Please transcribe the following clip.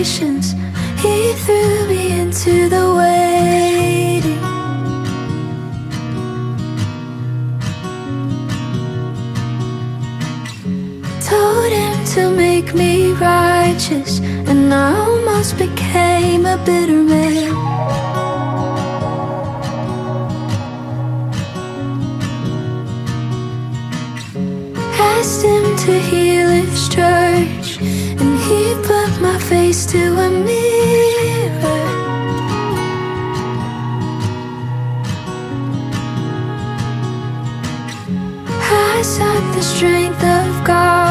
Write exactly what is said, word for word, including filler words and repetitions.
patience. He threw me into the waiting. Told him to make me righteous, and I almost became a bitter man. Asked him to heal his church, and he put my face to a mirror. I sought the strength of God,